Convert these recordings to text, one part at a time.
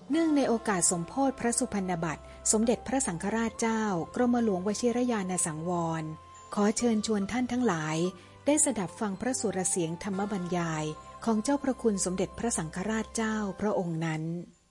เนื่องในโอกาสสมโภชพระสุพรรณบัตรสมเด็จพระสังฆราชเจ้ากรมหลวงวชิรยานสังวรขอเชิญชวนท่านทั้งหลายได้สดับฟังพระสุรเสียงธรรมบรรยายของเจ้าพระคุณสมเด็จพระสังฆราชเจ้าพระองค์นั้น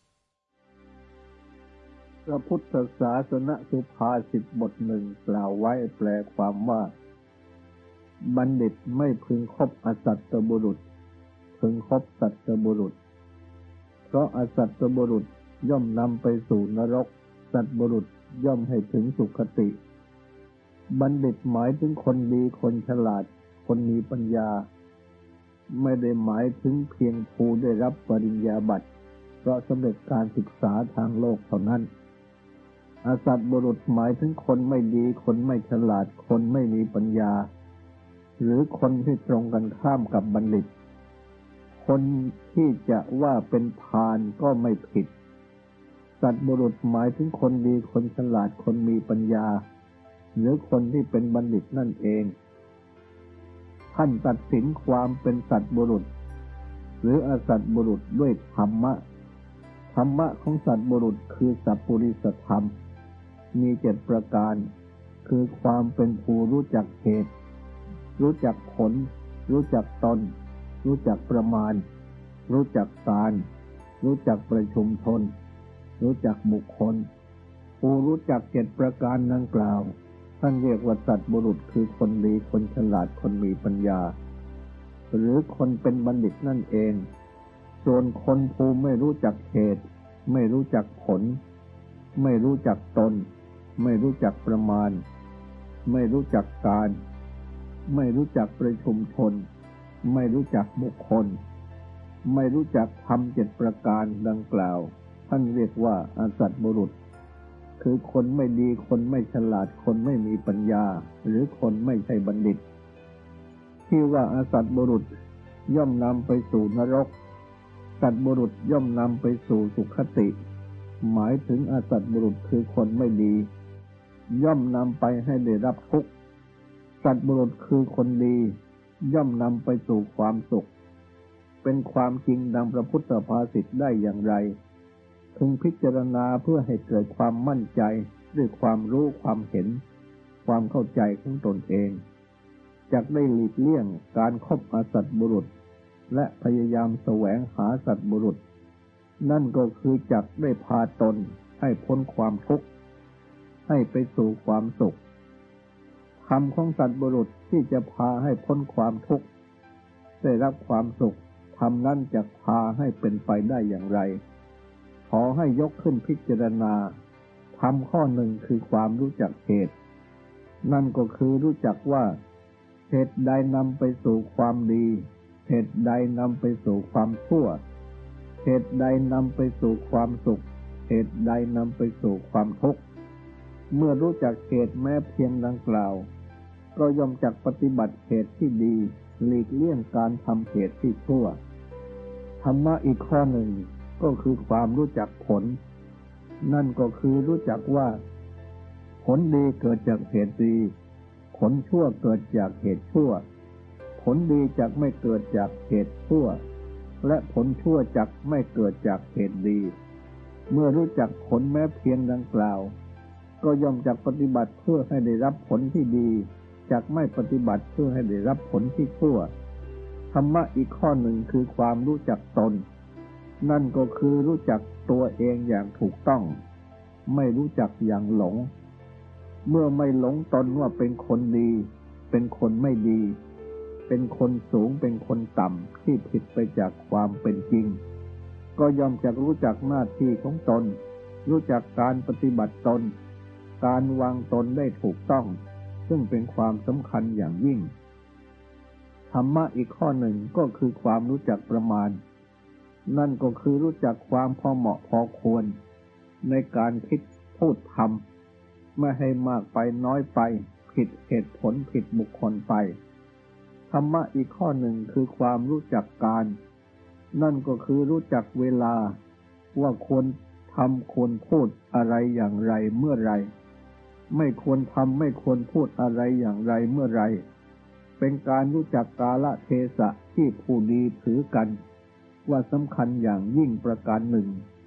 พระพุทธศาสนสุภาษิตบทหนึ่งกล่าวไว้แปลความว่าบัณฑิตไม่พึงคบอสัตตบุรุษพึงคบสัตตบุรุษเพราะอสัตตบุรุษย่อมนำไปสู่นรกสัตตบุรุษย่อมให้ถึงสุคติบัณฑิตหมายถึงคนดีคนฉลาดคนมีปัญญาไม่ได้หมายถึงเพียงผู้ได้รับปริญญาบัตรเพราะสำเร็จการศึกษาทางโลกเท่านั้นอสัตตบุรุษหมายถึงคนไม่ดีคนไม่ฉลาดคนไม่มีปัญญาหรือคนที่ตรงกันข้ามกับบัณฑิตคนที่จะว่าเป็นพาลก็ไม่ผิดสัตบุรุษหมายถึงคนดีคนฉลาดคนมีปัญญาหรือคนที่เป็นบัณฑิตนั่นเองท่านตัดสินความเป็นสัตบุรุษหรืออสัตบุรุษด้วยธรรมะของสัตบุรุษคือสัพพุริสธรรมมี7ประการคือความเป็นผู้รู้จักเหตุรู้จักผลรู้จักตนรู้จักประมาณรู้จักการรู้จักประชุมชนรู้จักบุคคลผู้รู้จัก7ประการดังกล่าวท่านเรียกว่าสัตบุรุษคือคนดีคนฉลาดคนมีปัญญาหรือคนเป็นบัณฑิตนั่นเองส่วนคนผู้ไม่รู้จักเหตุไม่รู้จักผลไม่รู้จักตนไม่รู้จักประมาณไม่รู้จักการไม่รู้จักประชุมชนไม่รู้จักบุคคลไม่รู้จักธรรม7ประการดังกล่าวท่านเรียกว่าอสัตบุรุษคือคนไม่ดีคนไม่ฉลาดคนไม่มีปัญญาหรือคนไม่ใช่บัณฑิตที่ว่าอสัตบุรุษย่อมนำไปสู่นรกสัตบุรุษย่อมนำไปสู่สุคติหมายถึงอสัตบุรุษคือคนไม่ดีย่อมนำไปให้ได้รับทุกข์สัตบุรุษคือคนดีย่อมนำไปสู่ความสุขเป็นความจริงดังพระพุทธภาษิตได้อย่างไรพึงพิจารณาเพื่อให้เกิดความมั่นใจด้วยความรู้ความเห็นความเข้าใจของตนเองจักได้หลีกเลี่ยงการคบอสัตบุรุษและพยายามแสวงหาสัตบุรุษนั่นก็คือจักได้พาตนให้พ้นความทุกข์ให้ไปสู่ความสุขธรรมของสัตบุรุษที่จะพาให้พ้นความทุกข์ได้รับความสุขธรรมนั้นจะพาให้เป็นไปได้อย่างไรขอให้ยกขึ้นพิจารณาธรรมข้อหนึ่งคือความรู้จักเหตุนั่นก็คือรู้จักว่าเหตุใดนำไปสู่ความดีเหตุใดนำไปสู่ความชั่วเหตุใดนำไปสู่ความสุขเหตุใดนำไปสู่ความทุกข์เมื่อรู้จักเหตุแม้เพียงดังกล่าวก็ย่อมจักปฏิบัติเหตุที่ดีหลีกเลี่ยงการทำเหตุที่ชั่วธรรมะอีกข้อหนึ่งก็คือความรู้จักผลนั่นก็คือรู้จักว่าผลดีเกิดจากเหตุดีผลชั่วเกิดจากเหตุชั่วผลดีจักไม่เกิดจากเหตุชั่วและผลชั่วจักไม่เกิดจากเหตุดีเมื่อรู้จักผลแม้เพียงดังกล่าวก็ย่อมจักปฏิบัติเพื่อให้ได้รับผลที่ดีจักไม่ปฏิบัติเพื่อให้ได้รับผลที่ชั่วธรรมะอีกข้อหนึ่งคือความรู้จักตนนั่นก็คือรู้จักตัวเองอย่างถูกต้องไม่รู้จักอย่างหลงเมื่อไม่หลงตนว่าเป็นคนดีเป็นคนไม่ดีเป็นคนสูงเป็นคนต่ำที่ผิดไปจากความเป็นจริงก็ย่อมจะรู้จักหน้าที่ของตนรู้จักการปฏิบัติตนการวางตนได้ถูกต้องซึ่งเป็นความสำคัญอย่างยิ่งธรรมะอีกข้อหนึ่งก็คือความรู้จักประมาณนั่นก็คือรู้จักความพอเหมาะพอควรในการคิดพูดทำไม่ให้มากไปน้อยไปผิดเหตุผลผิดบุคคลไปธรรมะอีกข้อหนึ่งคือความรู้จักการนั่นก็คือรู้จักเวลาว่าควรทำควรพูดอะไรอย่างไรเมื่อไรไม่ควรทำไม่ควรพูดอะไรอย่างไรเมื่อไรเป็นการรู้จักกาลเทศะที่ผู้ดีถือกันว่าสำคัญอย่างยิ่งประการหนึ่ง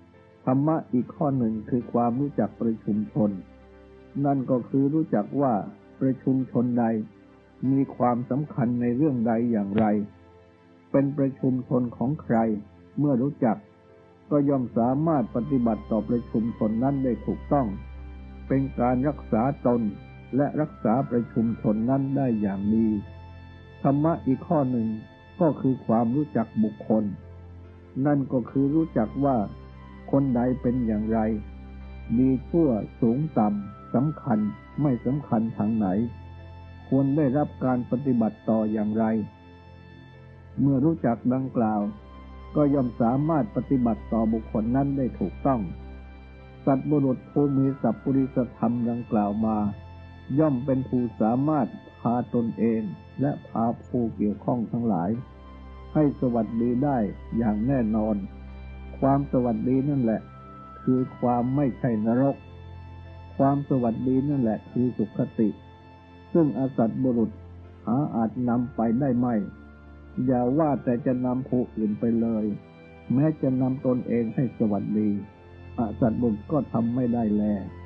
ธรรมะอีกข้อหนึ่งคือความรู้จักประชุมชนนั่นก็คือรู้จักว่าประชุมชนใดมีความสำคัญในเรื่องใดอย่างไรเป็นประชุมชนของใครเมื่อรู้จักก็ย่อมสามารถปฏิบัติต่อประชุมชนนั้นได้ถูกต้องเป็นการรักษาตนและรักษาประชุมชนนั้นได้อย่างดีธรรมะอีกข้อหนึ่งก็คือความรู้จักบุคคลนั่นก็คือรู้จักว่าคนใดเป็นอย่างไรดีชั่วสูงต่ำสำคัญไม่สำคัญทางไหนควรได้รับการปฏิบัติต่ออย่างไรเมื่อรู้จักดังกล่าวก็ย่อมสามารถปฏิบัติต่อบุคคลนั้นได้ถูกต้องสัตบุรุษผู้มีสัพพุริสธรรมดังกล่าวมาย่อมเป็นผู้สามารถพาตนเองและพาผู้เกี่ยวข้องทั้งหลายให้สวัสดีได้อย่างแน่นอนความสวัสดีนั่นแหละคือความไม่ใช่นรกความสวัสดีนั่นแหละคือสุคติซึ่งอสัตบุรุษหาอาจนำไปได้ไม่อย่าว่าแต่จะนำผู้อื่นไปเลยแม้จะนำตนเองให้สวัสดีอสัตบุรุษก็ทำไม่ได้แล